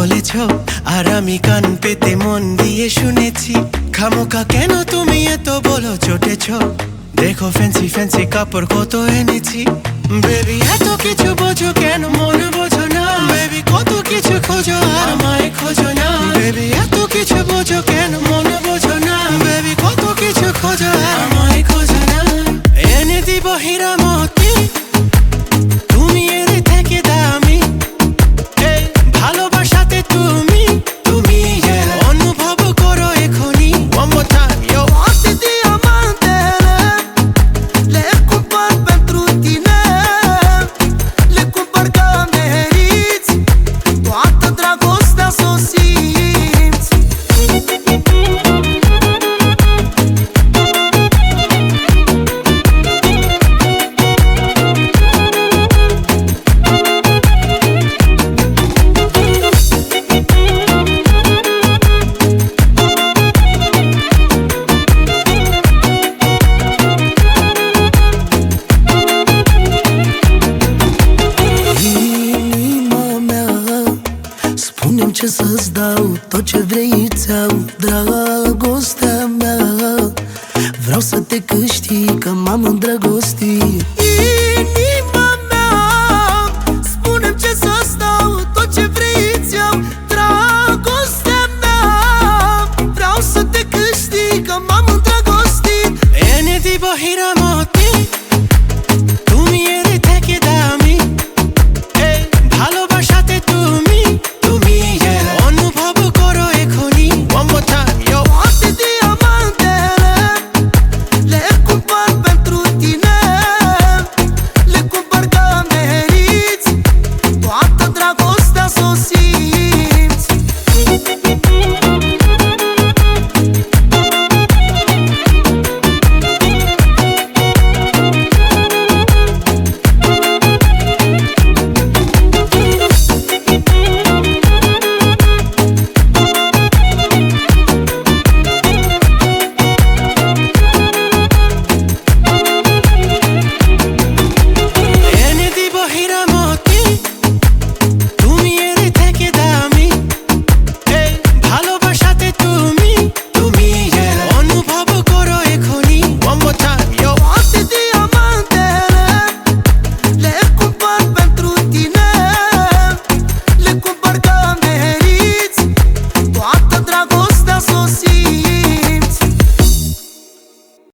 বলেছ আর আমি কান পেতে মন দিয়ে শুনেছি খামোকা কেন তুমি এত বলো চটেছ দেখো ফ্যান্সি ফ্যান্সি কাপড় কত এনেছি বেবি এত কিছু বোঝো কেন মন বোঝো না বেবি কত কিছু খোঁজো আর আমায় খোঁজো না বেবি এত কিছু বোঝো কেন মন বোঝো না বেবি কত কিছু খোঁজো আর আমায় খোঁজো না এনে দিব হীরা মতি তুমি এর থেকে দামি ভালোবাসাতে তুমি তুমি অনুভব করো এখনি one more time yo Toate diamantele le cumpăr pentru tine, le cumpăr că meriți, toată dragostea s-o simți. Spune-mi ce să-ți dau, tot ce vrei îți-au, dragostea mea. Vreau să te câștig, că m-am îndrăgostit. Inima